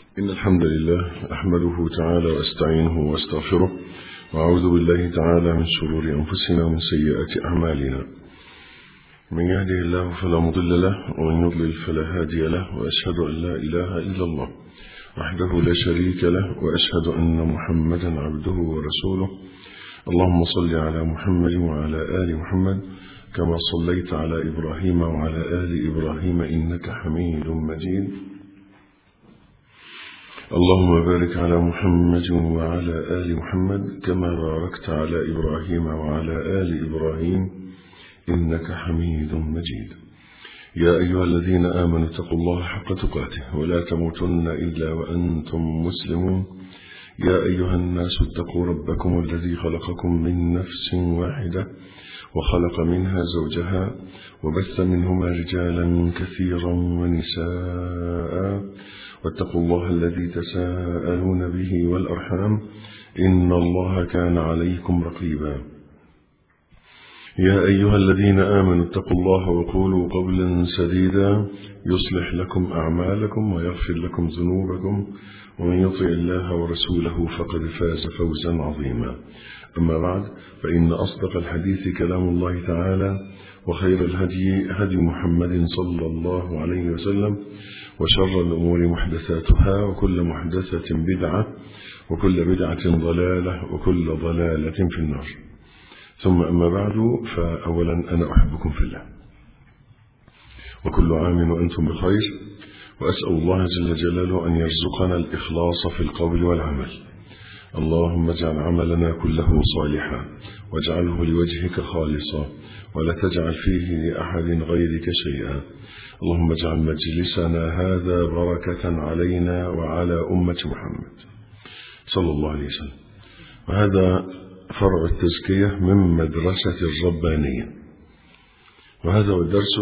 إن الحمد لله أحمده تعالى وأستعينه واستغفره وأعوذ بالله تعالى من شرور أنفسنا ومن سيئات أعمالنا. من يهده الله فلا مضل له ومن يضلل فلا هادي له، وأشهد أن لا إله إلا الله وحده لا شريك له، وأشهد أن محمدا عبده ورسوله. اللهم صل على محمد وعلى آل محمد كما صليت على إبراهيم وعلى آل إبراهيم إنك حميد مجيد. اللهم بارك على محمد وعلى آل محمد كما باركت على إبراهيم وعلى آل إبراهيم إنك حميد مجيد. يا أيها الذين آمنوا اتقوا الله حق تقاته ولا تموتن إلا وأنتم مسلمون. يا أيها الناس اتقوا ربكم الذي خلقكم من نفس واحدة وخلق منها زوجها وبث منهما رجالا كثيرا ونساء، واتقوا الله الذي تساءلون به والأرحام إن الله كان عليكم رقيبا. يا أيها الذين آمنوا اتقوا الله وقولوا قولا سديدا يصلح لكم أعمالكم ويغفر لكم ذنوبكم، ومن يطع الله ورسوله فقد فاز فوزا عظيما. أما بعد، فإن أصدق الحديث كلام الله تعالى، وخير الهدي هدي محمد صلى الله عليه وسلم، وشر الأمور محدثاتها، وكل محدثة بدعة، وكل بدعة ضلالة، وكل ضلالة في النار. ثم أما بعد، فأولا أنا أحبكم في الله، وكل عام وأنتم بخير، وأسأل الله جل جلاله أن يرزقنا الإخلاص في القول والعمل. اللهم اجعل عملنا كله صالحا واجعله لوجهك خالصا ولا تجعل فيه لأحد غيرك شيئا. اللهم اجعل مجلسنا هذا بركة علينا وعلى أمة محمد صلى الله عليه وسلم. وهذا فرع التزكية من مدرسة الربانية، وهذا هو الدرس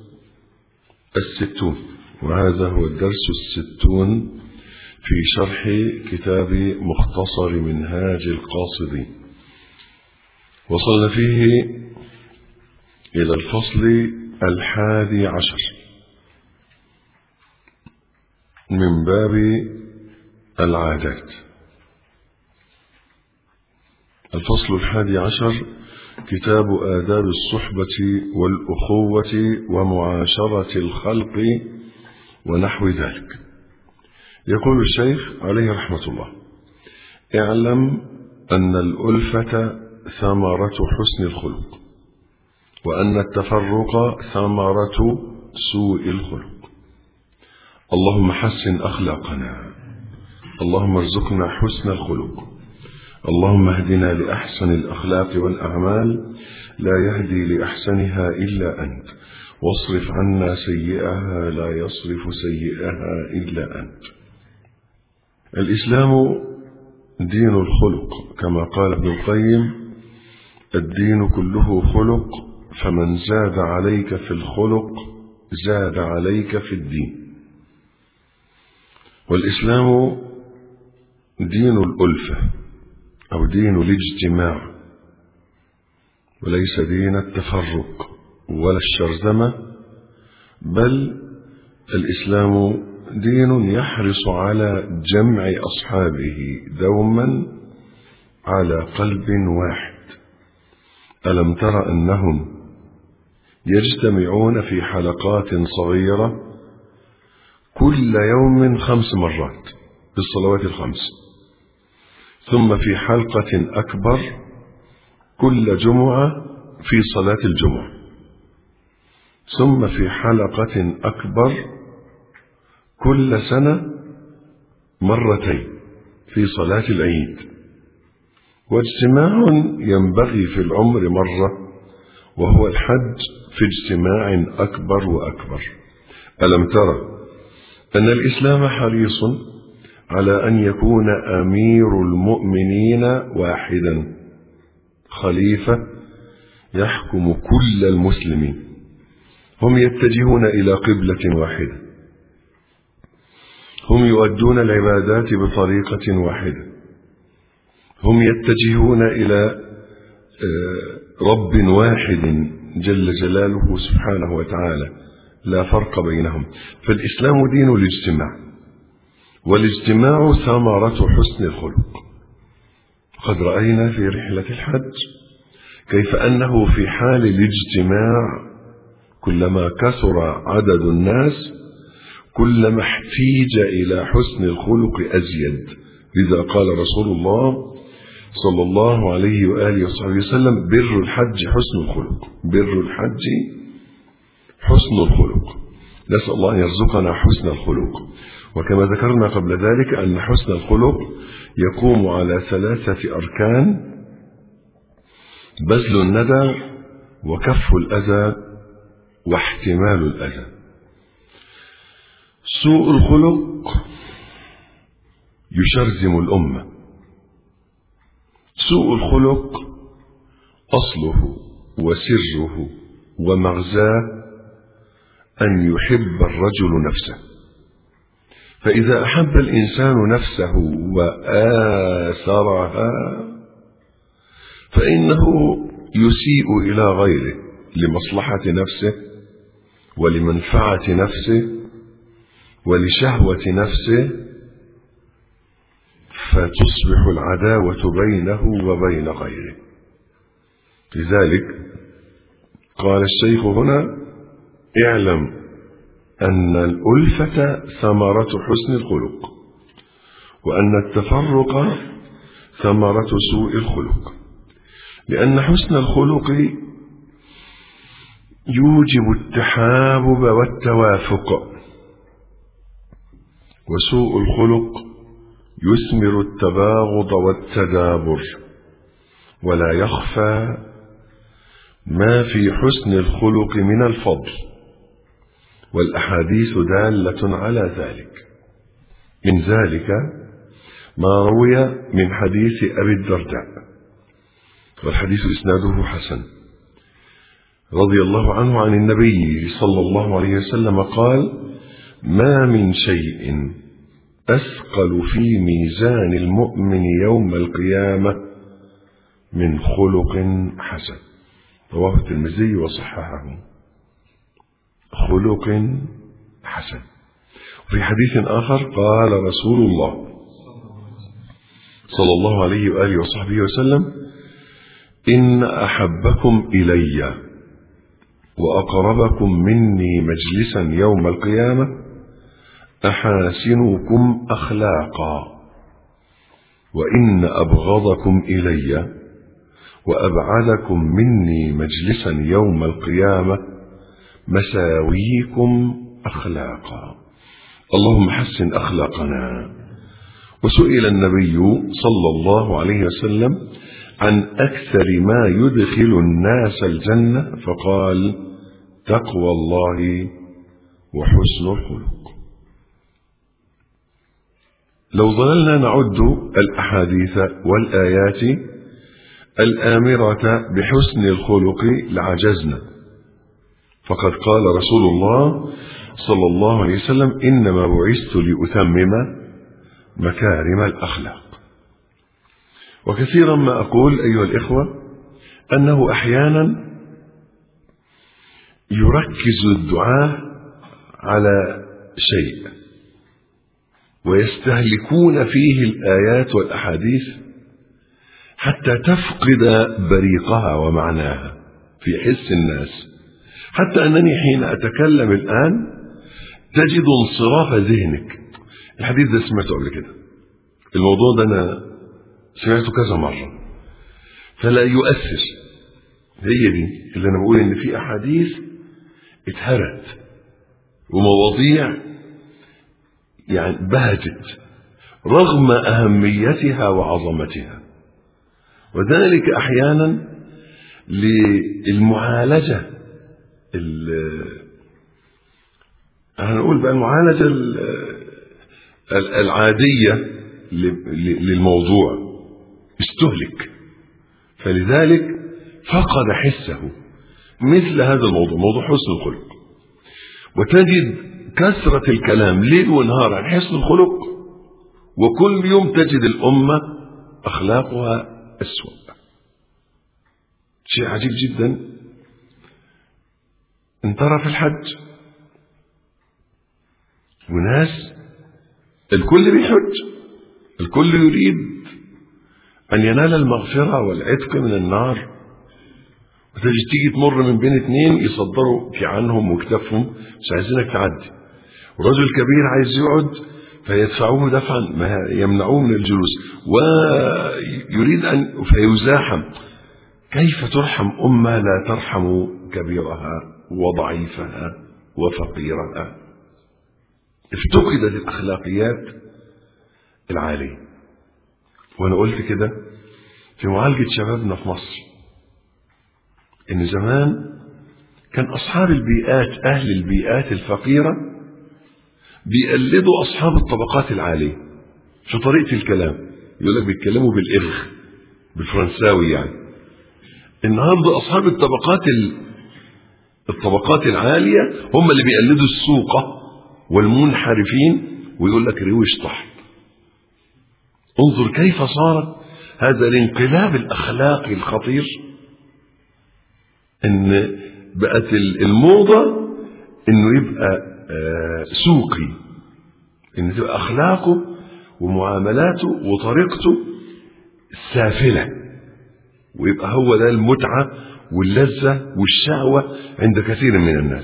60، وهذا هو الدرس 60 في شرح كتاب مختصر منهاج القاصدين. وصلنا فيه إلى الفصل 11 من باب العادات. الفصل 11 كتاب آداب الصحبة والأخوة ومعاشرة الخلق ونحو ذلك. يقول الشيخ عليه رحمة الله: اعلم أن الألفة ثمرة حسن الخلق، وأن التفرق ثمرة سوء الخلق. اللهم حسن أخلاقنا، اللهم ارزقنا حسن الخلق، اللهم اهدنا لأحسن الأخلاق والأعمال، لا يهدي لأحسنها إلا أنت، واصرف عنا سيئها، لا يصرف سيئها إلا أنت. الإسلام دين الخلق، كما قال ابن القيم: الدين كله خلق، فمن زاد عليك في الخلق زاد عليك في الدين. والإسلام دين الألفة أو دين الاجتماع، وليس دين التفرق ولا الشرذمة، بل الإسلام دين يحرص على جمع أصحابه دوما على قلب واحد. ألم تر أنهم يجتمعون في حلقات صغيرة كل يوم 5 مرات في الصلوات الخمس، ثم في حلقة أكبر كل جمعة في صلاة الجمعة، ثم في حلقة أكبر كل سنة مرتين في صلاة العيد، واجتماع ينبغي في العمر مرة، وهو الحج في اجتماع أكبر وأكبر. ألم ترى أن الإسلام حريص على أن يكون أمير المؤمنين واحدا، خليفة يحكم كل المسلمين، هم يتجهون إلى قبلة واحدة، هم يؤدون العبادات بطريقة واحدة، هم يتجهون إلى رب واحد جل جلاله سبحانه وتعالى، لا فرق بينهم. فالإسلام دين الاجتماع، والاجتماع ثمرة حسن الخلق. قد رأينا في رحلة الحج كيف أنه في حال الاجتماع كلما كثر عدد الناس كلما احتيج إلى حسن الخلق أزيد. لذا قال رسول الله صلى الله عليه وآله وصحبه وسلم: بر الحج حسن الخلق. بر الحج حسن الخلق. نسأل الله أن يرزقنا حسن الخلق. وكما ذكرنا قبل ذلك أن حسن الخلق يقوم على 3 أركان: بذل الندى، وكف الأذى، واحتمال الأذى. سوء الخلق يشرذم الأمة. سوء الخلق أصله وسره ومغزاه أن يحب الرجل نفسه، فإذا أحب الإنسان نفسه وآثرها فإنه يسيء إلى غيره لمصلحة نفسه ولمنفعة نفسه ولشهوة نفسه، فتصبح العداوة بينه وبين غيره. لذلك قال الشيخ هنا: اعلم أن الألفة ثمرة حسن الخلق، وأن التفرق ثمرة سوء الخلق، لأن حسن الخلق يوجب التحابب والتوافق، وسوء الخلق يثمر التباغض والتدابر. ولا يخفى ما في حسن الخلق من الفضل، والأحاديث دالة على ذلك. من ذلك ما روي من حديث أبي الدرداء، والحديث إسناده حسن، رضي الله عنه عن النبي صلى الله عليه وسلم قال: ما من شيء أثقل في ميزان المؤمن يوم القيامة من خلق حسن. رواه الترمذي وصححه. خلق حسن. وفي حديث آخر قال رسول الله صلى الله عليه وآله وصحبه وسلم: إن أحبكم إلي وأقربكم مني مجلسا يوم القيامة أحاسنكم أخلاقا، وإن أبغضكم إلي وأبعدكم مني مجلسا يوم القيامة مساويكم أخلاقا. اللهم حسن أخلاقنا. وسئل النبي صلى الله عليه وسلم عن أكثر ما يدخل الناس الجنة فقال: تقوى الله وحسن الخلق. لو ظللنا نعد الأحاديث والآيات الآمرة بحسن الخلق لعجزنا، فقد قال رسول الله صلى الله عليه وسلم: إنما بعثت لأتمم مكارم الأخلاق. وكثيرا ما أقول أيها الإخوة أنه أحيانا يركز الدعاة على شيء ويستهلكون فيه الآيات والأحاديث حتى تفقد بريقها ومعناها في حس الناس، حتى أنني حين أتكلم الآن تجد انصراف ذهنك. الحديث ده سمعته قبل كده، الموضوع ده أنا سمعته كذا مرة، فلا يؤثر. هي دي اللي أنا بقول إن في أحاديث اتهرت ومواضيع يعني بهجت رغم أهميتها وعظمتها، وذلك أحيانا للمعالجة هنقول بقى المعالجة العادية للموضوع استهلك، فلذلك فقد حسه. مثل هذا الموضوع، موضوع حسن الخلق، وتجد كثرة الكلام ليل ونهار عن حسن الخلق، وكل يوم تجد الأمة أخلاقها أسوأ. شيء عجيب جدا. ان ترى في الحج وناس الكل بيحج، الكل يريد أن ينال المغفرة والعتق من النار، وتيجي تمر من بين اتنين يصدروا في عنهم وكتفهم مش عايزينك تعدي، ورجل كبير عايز يقعد فيدفعوه دفعا ما يمنعوه من الجلوس، ويريد أن فيزاحم. كيف ترحم أمة لا ترحم كبيرها وضعيفها وفقيرها؟ افتقدت الأخلاقيات العالية. وأنا قلت كده في معالجة شبابنا في مصر إن زمان كان أصحاب البيئات، أهل البيئات الفقيرة، بيقلدوا أصحاب الطبقات العالية في طريقة الكلام. يقول لك بيتكلموا بالإغ، بالفرنساوي يعني. النهارده أصحاب الطبقات العالية هم اللي بيقلدوا السوقة والمنحرفين، ويقول لك روش تحت. انظر كيف صار هذا الانقلاب الأخلاقي الخطير، ان بقت الموضة انه يبقى سوقي، ان تبقى اخلاقه ومعاملاته وطريقته سافلة، ويبقى هو ده المتعة واللذة والشهوة عند كثير من الناس.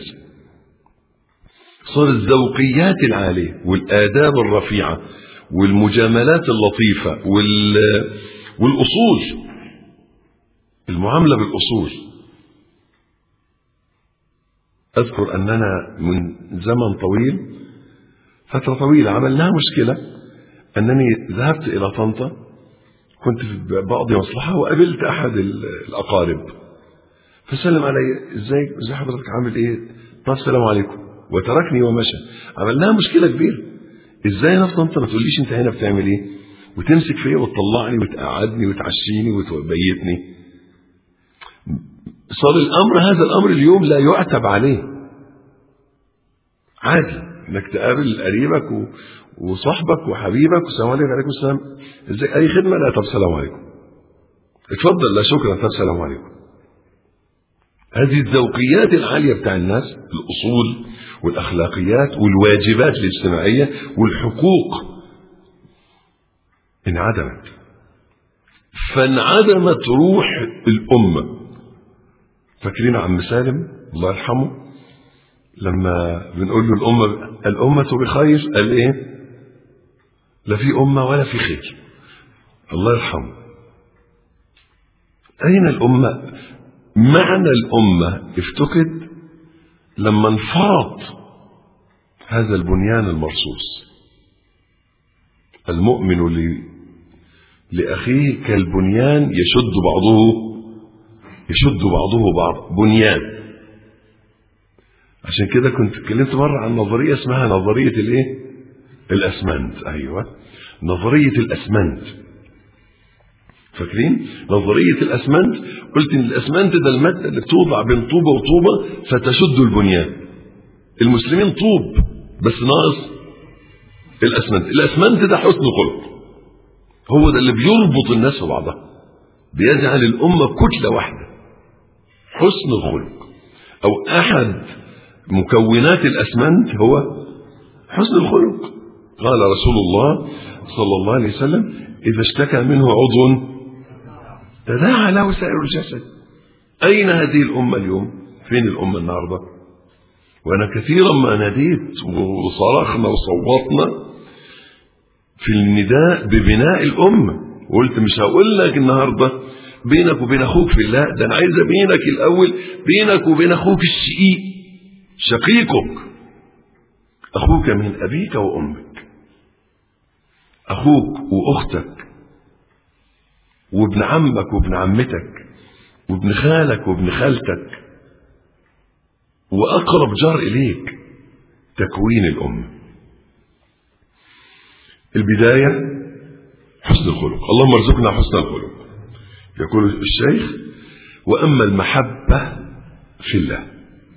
صار الذوقيات العالية والآداب الرفيعة والمجاملات اللطيفة والأصول، المعاملة بالأصول. أذكر أننا من زمن طويل، فترة طويلة، عملناها مشكلة أنني ذهبت إلى طنطا، كنت بقضي مصلحة وقابلت أحد الأقارب، فسلم علي: ازاي حضرتك، عامل ايه؟ طب السلام عليكم، وتركني ومشى. عملناها مشكلة كبيرة. ازاي انا في طنطا ما تقوليش انت هنا بتعمل ايه، وتمسك فيا وتطلعني وتقعدني وتعشيني وتبيتني. صار هذا الامر اليوم لا يعتب عليه، عادي انك تقابل قريبك وصاحبك وحبيبك والسلام عليكم. وعليكم السلام، ازاي، اي خدمه؟ لا، طب السلام عليكم، اتفضل، لا شكرا، طب السلام عليكم. هذه الذوقيات العاليه بتاع الناس، الاصول والاخلاقيات والواجبات الاجتماعيه والحقوق انعدمت، فانعدمت روح الامه. فاكرين عم سالم الله يرحمه لما بنقول له الأمة بخير، قال ايه؟ لا في أمة ولا في خير. الله يرحمه. أين الأمة؟ معنى الأمة افتقد لما انفرط هذا البنيان المرصوص. المؤمن لأخيه كالبنيان يشد بعضه بعض، بنيان. عشان كده كنت اتكلمت مرة عن نظرية اسمها نظرية الايه؟ الأسمنت. ايوه، نظرية الأسمنت. فاكرين نظرية الأسمنت؟ قلت ان الأسمنت ده المادة اللي بتوضع بين طوبة وطوبة فتشد البنيان. المسلمين طوب بس ناقص الأسمنت. الأسمنت ده حسن خلق، هو ده اللي بيربط الناس ببعضها، بيجعل الأمة كتلة واحدة. حسن الخلق، أو أحد مكونات الأسمنت هو حسن الخلق. قال رسول الله صلى الله عليه وسلم: إذا اشتكى منه عضو تداعى له سائر الجسد. أين هذه الأمة اليوم؟ فين الأمة النهاردة؟ وأنا كثيرا ما ناديت وصرخنا وصوتنا في النداء ببناء الأمة، وقلت مش هقول لك النهاردة بينك وبين أخوك في الله، ده أنا عايز بينك الأول بينك وبين أخوك الشقيق، شقيقك، أخوك من أبيك وأمك، أخوك وأختك وابن عمك وابن عمتك وابن خالك وابن خالتك وأقرب جار إليك. تكوين الأمة، البداية حسن الخلق. اللهم ارزقنا حسن الخلق. يقول الشيخ: وأما المحبة في الله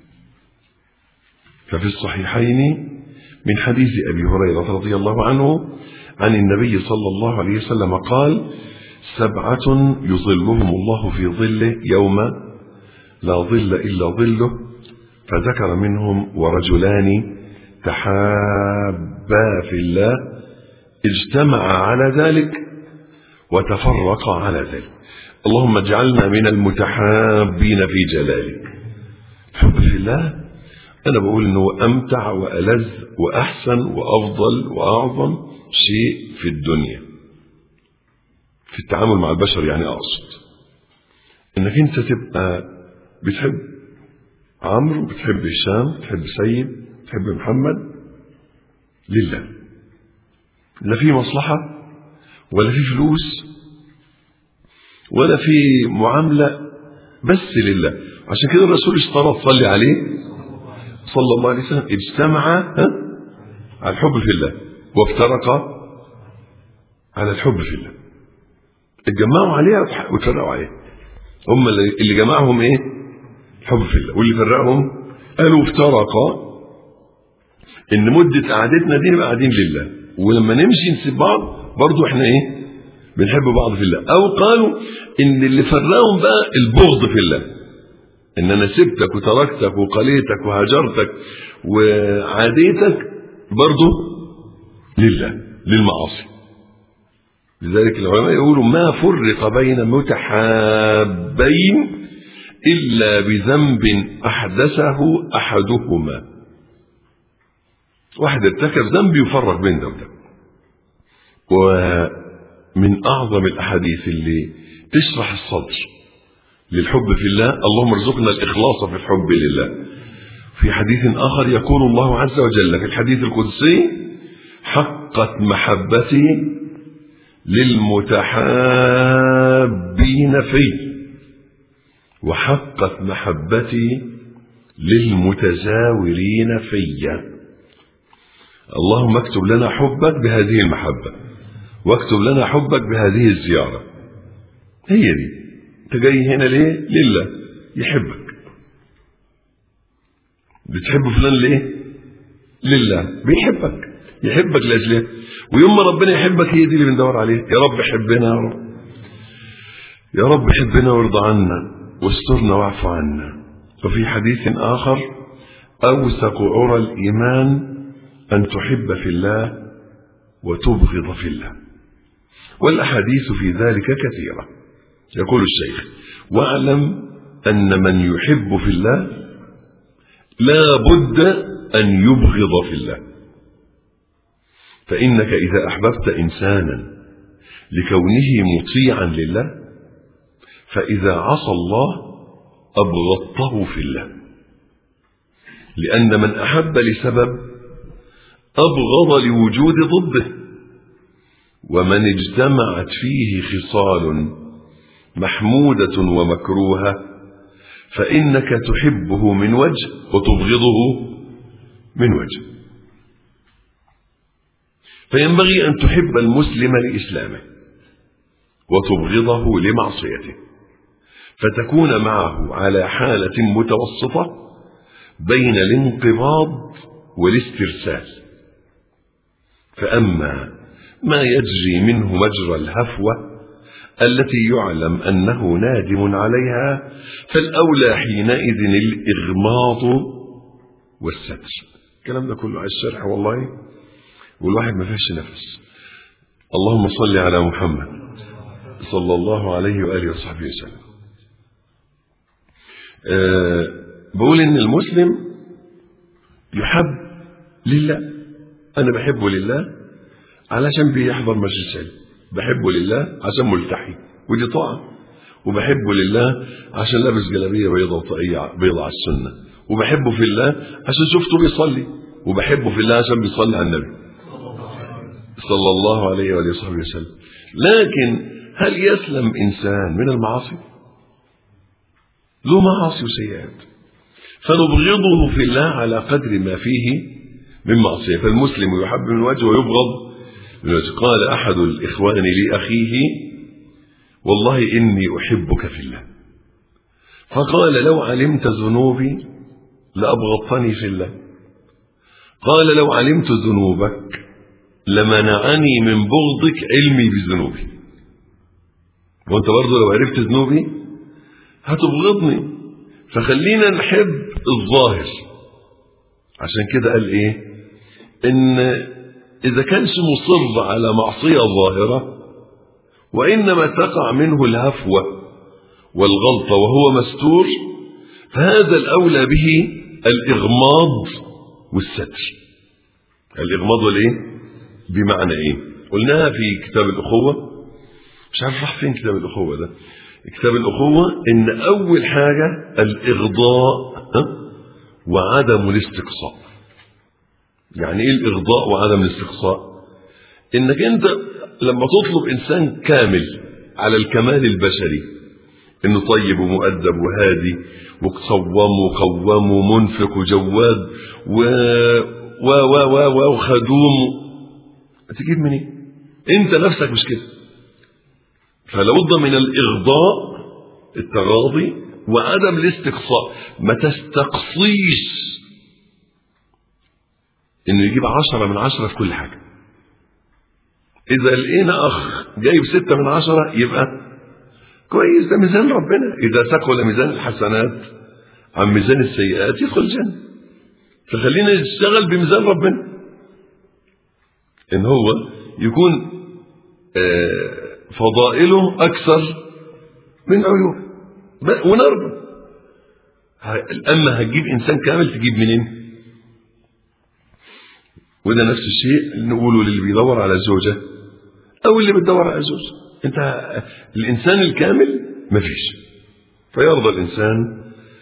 ففي الصحيحين من حديث أبي هريرة رضي الله عنه عن النبي صلى الله عليه وسلم قال: 7 يظلهم الله في ظله يوم لا ظل إلا ظله، فذكر منهم: ورجلان تحابا في الله اجتمع على ذلك وتفرق على ذلك. اللهم اجعلنا من المتحابين في جلالك. الحب في الله أنا بقول أنه أمتع وألذ وأحسن وأفضل وأعظم شيء في الدنيا في التعامل مع البشر. يعني أقصد أنك أنت تبقى بتحب عمرو، بتحب هشام، بتحب سيد، بتحب محمد لله، لا في مصلحة ولا في فلوس ولا في معاملة، بس لله. عشان كده الرسول اشترط صلي عليه صلى الله عليه وسلم اجتمع على الحب في الله وافترق على الحب في الله. اتجمعوا عليها وتفرقوا عليها. هم اللي جمعهم ايه؟ الحب في الله. واللي فرقهم قالوا افترقا ان مدة قعدتنا دي نبقى قاعدين لله، ولما نمشي نسيب بعض برضو احنا ايه؟ بنحب بعض في الله. او قالوا ان اللي فرقهم بقى البغض في الله، ان انا سبتك وتركتك وقليتك وهجرتك وعاديتك برضو لله، للمعاصي. لذلك العلماء يقولوا ما فرق بين متحابين إلا بذنب أحدثه أحدهما. واحد ارتكب ذنب يفرق بين ده وده. ومن أعظم الأحاديث اللي تشرح الصدر للحب في الله، اللهم ارزقنا الإخلاص في الحب لله. في حديث آخر يقول الله عز وجل في الحديث القدسي: حقت محبتي للمتحابين في، وحقت محبتي للمتزاورين في. اللهم اكتب لنا حبك بهذه المحبة، واكتب لنا حبك بهذه الزيارة. هي دي. انت جاي هنا ليه؟ لله، يحبك. بتحب فلان ليه؟ لله، بيحبك، يحبك لأجله. ويوم ما ربنا يحبك هي دي اللي بندور عليه. يا رب حبنا، يا رب، يا رب حبنا وارضى عنا واسترنا واعف عنا. وفي حديث آخر: أوثق عرى الإيمان أن تحب في الله وتبغض في الله. والأحاديث في ذلك كثيرة. يقول الشيخ: واعلم أن من يحب في الله لا بد أن يبغض في الله. فإنك إذا أحببت إنسانا لكونه مطيعا لله، فإذا عصى الله أبغضته في الله، لأن من أحب لسبب أبغض لوجود ضده. ومن اجتمعت فيه خصال محمودة ومكروهة فإنك تحبه من وجه وتبغضه من وجه. فينبغي أن تحب المسلم لإسلامه وتبغضه لمعصيته، فتكون معه على حالة متوسطة بين الانقباض والاسترسال. فأما ما يجري منه مجرى الهفوة التي يعلم أنه نادم عليها، فالأولى حينئذ الإغماض والستر. الكلام ده كله على الشرح والله، والواحد ما فيهش نفس. اللهم صل على محمد صلى الله عليه وآله وصحبه وسلم. بقول إن المسلم يحب لله. أنا بحبه لله علشان بيحضر مجلس علم، بحبه لله عشان ملتحي ودي طاعة، وبحبه لله عشان لابس جلابية بيضة وطاقية بيضة على السنة، وبحبه في الله عشان شفته بيصلي، وبحبه في الله عشان بيصلي على النبي صلى الله عليه وآله وصحبه وسلم. لكن هل يسلم إنسان من المعاصي؟ له معاصي وسيئات، فنبغضه في الله على قدر ما فيه من معصية. فالمسلم يحب من وجه ويبغض من وجه. قال أحد الإخوان لأخيه: والله إني أحبك في الله. فقال: لو علمت ذنوبي لأبغضتني في الله. قال: لو علمت ذنوبك لمنعني من بغضك علمي بذنوبي. وانت برضو لو عرفت ذنوبي هتبغضني، فخلينا نحب الظاهر. عشان كده قال ايه؟ ان إذا كانش مصر على معصية ظاهرة وإنما تقع منه الهفوة والغلطة وهو مستور، فهذا الأولى به الإغماض والستر. الإغماض والإيه؟ بمعنى إيه؟ قلناها في كتاب الأخوة، مش عارف راح فين كتاب الأخوة ده. كتاب الأخوة إن أول حاجة الإغضاء وعدم الاستقصاء. يعني إيه الإغضاء وعدم الاستقصاء؟ إنك أنت لما تطلب إنسان كامل على الكمال البشري، إنه طيب ومؤدب وهادي وصوام وقوام ومنفق وجواد وخدوم، تجيب منين؟ أنت نفسك مش كده. فلابد من الإغضاء التغاضي وعدم الاستقصاء. ما تستقصيش إنه يجيب 10 من 10 في كل حاجة. إذا لقينا أخ جايب 6 من 10 يبقى كويس، ده ميزان ربنا. إذا ثقل ميزان الحسنات عن ميزان السيئات يدخل الجنة. فخلينا نشتغل بميزان ربنا، إن هو يكون فضائله أكثر من عيوبه ونرضى. أما هتجيب إنسان كامل تجيب منين؟ وده نفس الشيء نقوله للي بيدور على زوجة أو اللي بتدور على زوج. أنت الإنسان الكامل مفيش، فيرضى الإنسان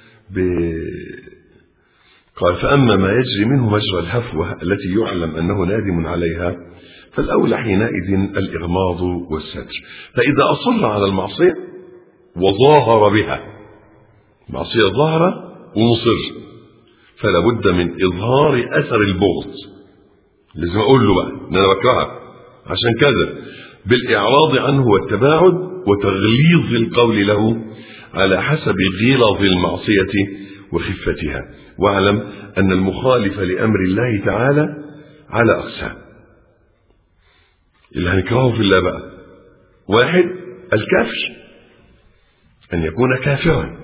قال فأما ما يجري منه مجرى الهفوة التي يعلم أنه نادم عليها فالأولى حينئذ الإغماض والستر. فإذا أصر على المعصية وظاهر بها، معصية ظاهرة ومصر، فلا بد من إظهار أثر البغض. لازم أقول له بقى إن أنا بكرهك عشان كذا، بالإعراض عنه والتباعد وتغليظ القول له على حسب غلظ المعصية وخفتها. واعلم أن المخالف لأمر الله تعالى على أقسام. اللي هنكرهه في الله بقى: واحد، الكافر، أن يكون كافرا.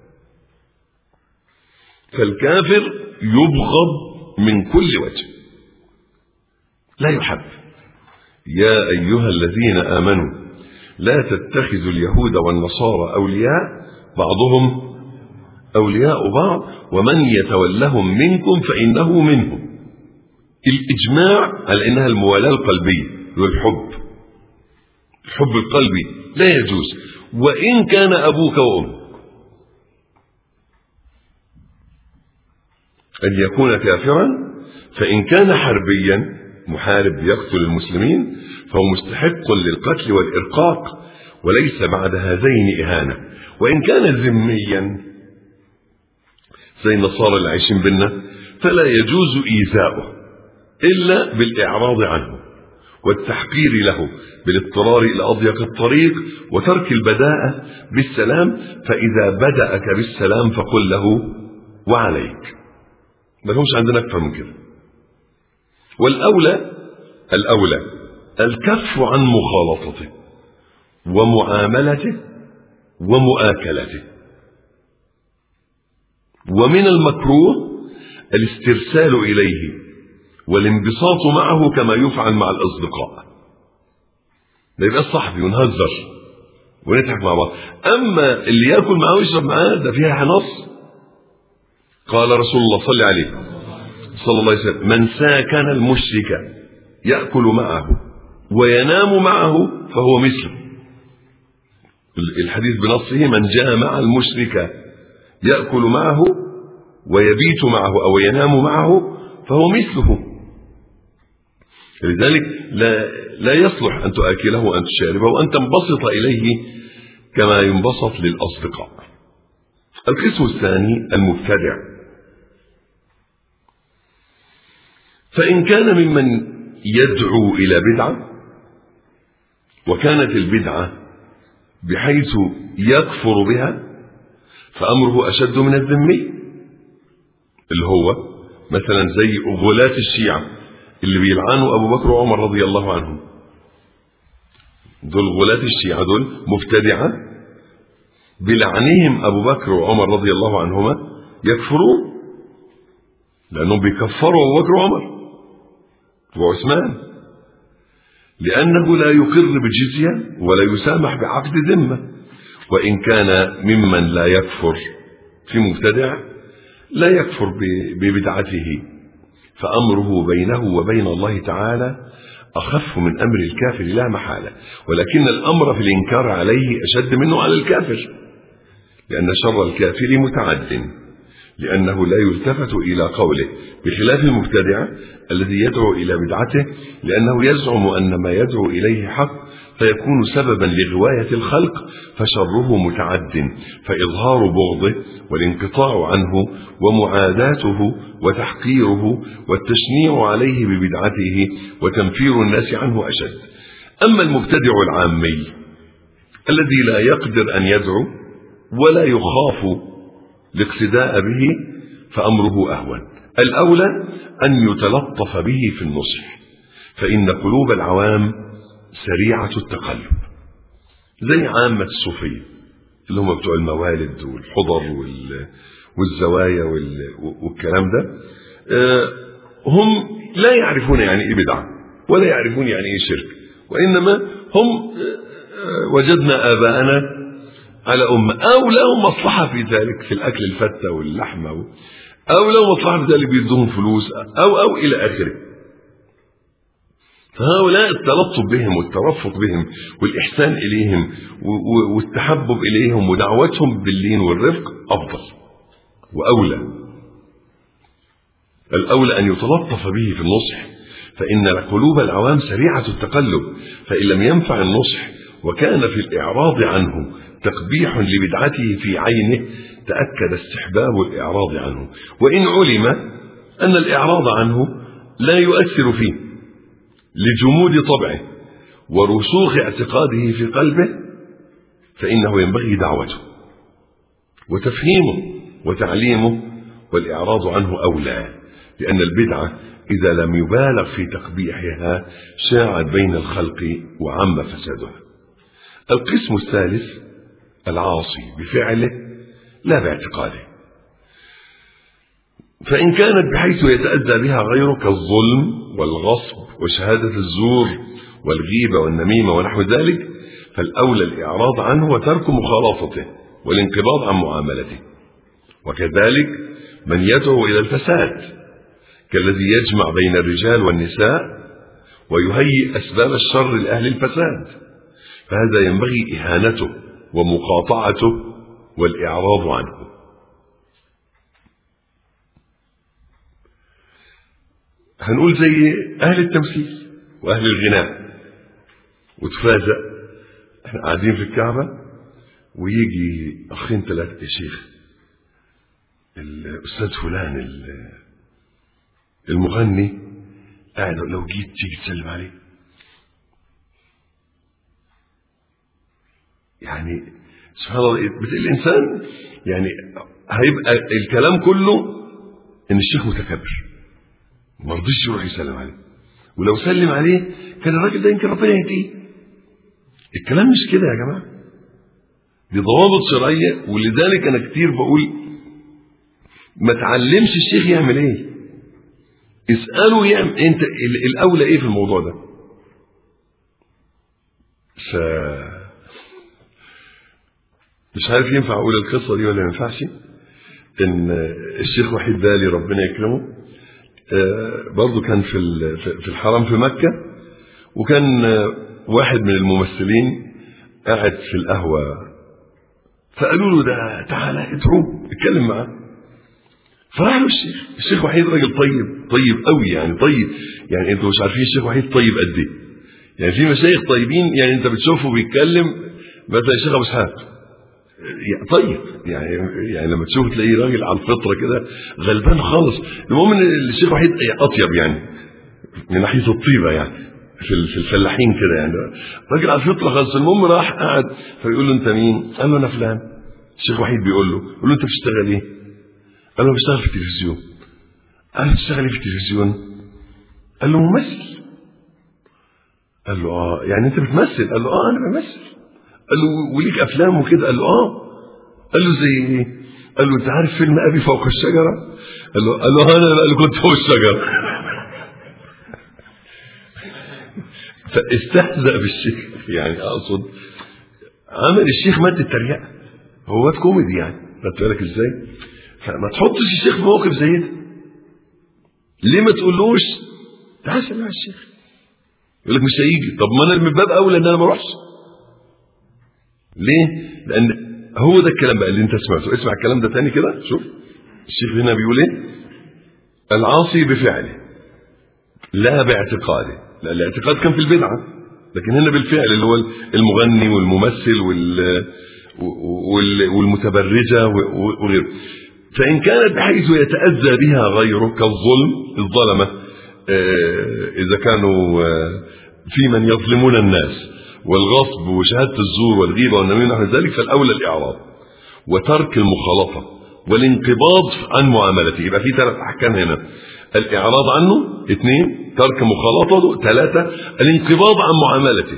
فالكافر يبغض من كل وجه، لا يحب. يا أيها الذين آمنوا لا تتخذوا اليهود والنصارى أولياء بعضهم أولياء بعض ومن يتولهم منكم فإنه منهم. الإجماع على أنها الموالاة القلبية والحب، الحب القلبي لا يجوز وإن كان أبوك وأمك. أن يكون كافرا، فإن كان حربيا محارب يقتل المسلمين فهو مستحق للقتل والإرقاق وليس بعد هذين إهانة. وإن كان ذميا زي النصارى اللي عايشين بينا فلا يجوز إيذاؤه إلا بالإعراض عنه والتحقير له بالاضطرار إلى أضيق الطريق وترك البداءة بالسلام. فإذا بدأك بالسلام فقل له وعليك. ما لهمش عندنا أكثر من كده. والأولى الكف عن مخالطته ومعاملته ومؤاكلته. ومن المكروه الاسترسال إليه والانبساط معه كما يفعل مع الأصدقاء. ده يبقى صاحبي ونهزر ونضحك مع بعض. أما اللي يأكل معه ويشرب معاه ده فيها نص. قال رسول الله صلى الله عليه وسلم: من ساكن المشرك يأكل معه وينام معه فهو مثله. الحديث بنصه: من جامع المشرك يأكل معه ويبيت معه أو ينام معه فهو مثله. لذلك لا يصلح أن تؤكله وأن تشاربه وأن تنبسط إليه كما ينبسط للأصدقاء. القسم الثاني المبتدع. فإن كان ممن يدعو إلى بدعة وكانت البدعة بحيث يكفر بها فأمره أشد من الذمي، اللي هو مثلا زي غلاة الشيعة اللي بيلعنوا أبو بكر وعمر رضي الله عنهم. دول غلاة الشيعة، دول مبتدعة بلعنهم أبو بكر وعمر رضي الله عنهما يكفرون، لأنهم بيكفروا أبو بكر وعمر. وعثمان، لأنه لا يقر بالجزية ولا يسامح بعقد ذمة، وإن كان ممن لا يكفر في مبتدع لا يكفر ببدعته، فأمره بينه وبين الله تعالى أخف من أمر الكافر لا محالة، ولكن الأمر في الإنكار عليه أشد منه على الكافر، لأن شر الكافر متعد، لأنه لا يلتفت إلى قوله، بخلاف المبتدع الذي يدعو إلى بدعته لأنه يزعم أن ما يدعو إليه حق فيكون سببا لغواية الخلق، فشره متعد، فإظهار بغضه والانقطاع عنه ومعاداته وتحقيره والتشنيع عليه ببدعته وتنفير الناس عنه أشد. أما المبتدع العامي الذي لا يقدر أن يدعو ولا يخاف الاقتداء به فأمره أهون. الأولى أن يتلطف به في النصح، فإن قلوب العوام سريعة التقلب، زي عامة الصوفية اللي هم بتوع الموالد والحضر والزوايا والكلام ده، هم لا يعرفون يعني إيه بدعة ولا يعرفون يعني إيه شرك، وإنما هم وجدنا آباءنا على أمة، أو لهم مصلحة في ذلك في الأكل الفتة واللحمة، أو لهم مصلحة في ذلك بيدوهم فلوس أو إلى آخره. فهؤلاء التلطف بهم والترفق بهم والإحسان إليهم والتحبب إليهم ودعوتهم باللين والرفق أفضل وأولى. الأولى أن يتلطف به في النصح، فإن قلوب العوام سريعة التقلب، فإن لم ينفع النصح وكان في الإعراض عنه تقبيح لبدعته في عينه تأكد استحباب الإعراض عنه، وإن علم أن الإعراض عنه لا يؤثر فيه لجمود طبعه ورسوخ اعتقاده في قلبه فإنه ينبغي دعوته وتفهيمه وتعليمه، والإعراض عنه أولى، لأن البدعة إذا لم يبالغ في تقبيحها شاعت بين الخلق وعم فسادها. القسم الثالث العاصي بفعله لا باعتقاده، فإن كانت بحيث يتأذى بها غيره كالظلم والغصب وشهادة الزور والغيبة والنميمة ونحو ذلك فالأولى الإعراض عنه وترك مخالطته والانقباض عن معاملته. وكذلك من يدعو إلى الفساد كالذي يجمع بين الرجال والنساء ويهيئ أسباب الشر لأهل الفساد، فهذا ينبغي إهانته ومقاطعته والإعراض عنه. هنقول زي أهل التمثيل وأهل الغناء، وتفاجأ احنا قاعدين في الكعبة ويجي أخين ثلاثة، يا شيخ الأستاذ فلان المغني قاعد، لو جيت تيجي تسلم عليه. يعني سبحان الله الإنسان يعني هيبقى الكلام كله إن الشيخ متكبر ما رضيش يروح يسلم عليه، ولو سلم عليه كان الراجل ده يمكن ربنا يهديه. الكلام مش كده يا جماعة، دي ضوابط شرعية، ولذلك أنا كتير بقول ما تعلمش الشيخ يعمل ايه، اسأله يعمل انت الأولى ايه في الموضوع ده. مش عارف ينفع اقول القصة دي ولا ما ينفعش. ان الشيخ وحيد بالي ربنا يكرمه برضو كان في الحرم في مكة، وكان واحد من الممثلين قاعد في القهوة فقالوا له ده تعالى ادعوه اتكلم معاه، فراح له الشيخ وحيد راجل طيب قوي، يعني طيب، يعني انتوا مش عارفين الشيخ وحيد طيب قد ايه. يعني في مشايخ طيبين يعني انت بتشوفه بيتكلم مثلا الشيخ ابو اسحاق طيب، يعني لما تشوف تلاقيه راجل على الفطره كده غلبان خالص. المهم ان الشيخ وحيد اطيب يعني من ناحيه الطيبه، يعني في الفلاحين كده، يعني راجل على الفطره خالص. المهم راح قعد فيقول له انت مين؟ قال له انا فلان. الشيخ وحيد بيقول له انت بتشتغل ايه؟ قال له بشتغل في التلفزيون. قال له بتشتغل ايه في التلفزيون؟ قال له ممثل. قال له يعني انت بتمثل؟ قال له انا بمثل. قال له وليك افلام وكده؟ قال له قال له زي ايه؟ قال له انت عارف فيلم ابي فوق الشجره؟ قال له انا اللي كنت فوق الشجره. فاستهزأ بالشيخ، يعني أقصد عمل الشيخ مادة تريقة، هو واد كوميدي يعني، خدت بالك ازاي؟ فما تحطش الشيخ في موقف زي ده. ليه ما تقولوش تعال سلم على الشيخ؟ يقول لك مش هيجي. طب ما انا من باب اولى ان انا ما اروحش. ليه؟ لان هو ده الكلام بقى اللي انت سمعته. اسمع الكلام ده تاني كده، شوف الشيخ هنا بيقول ايه: العاصي بفعله لا باعتقاده. لا، الاعتقاد كان في البدعه، لكن هنا بالفعل اللي هو المغني والممثل والمتبرجه وغيره. فان كانت بحيث يتاذى بها غيره الظلمه، اذا كانوا في من يظلمون الناس والغصب وشهاده الزور والغيبه والنميمه ونحو ذلك، فالاولى الاعراض وترك المخالطه والانقباض عن معاملته. يبقى في 3 احكام هنا: الاعراض عنه، 2 ترك مخالطته، 3 الانقباض عن معاملته.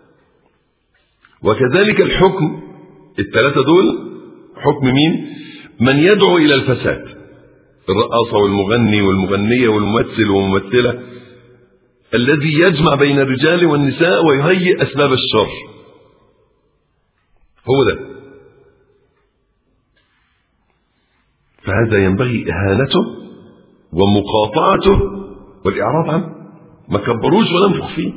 وكذلك الحكم، ال3 دول حكم مين؟ من يدعو الى الفساد، الرقاصه والمغني والمغنيه والممثل والممثله، الذي يجمع بين الرجال والنساء ويهيئ اسباب الشر، هو ده. فهذا ينبغي اهانته ومقاطعته والاعراض عنه، ما كبروش ولا انفخ فيه.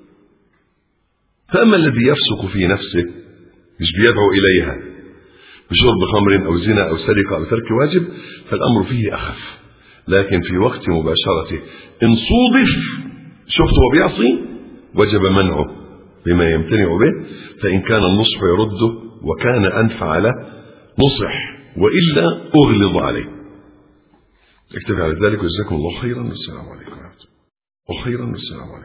فاما الذي يفسق في نفسه، مش بيدعو اليها بشرب خمر او زنا او سرقه او ترك واجب، فالامر فيه اخف. لكن في وقت مباشرته ان صودف شفته وبيعصي وجب منعه بما يمتنع به، فان كان النصح يرده وكان انفع له نصح، والا اغلظ عليه. اكتفي على ذلك، وجزاكم الله خيرا، والسلام عليكم ورحمه الله.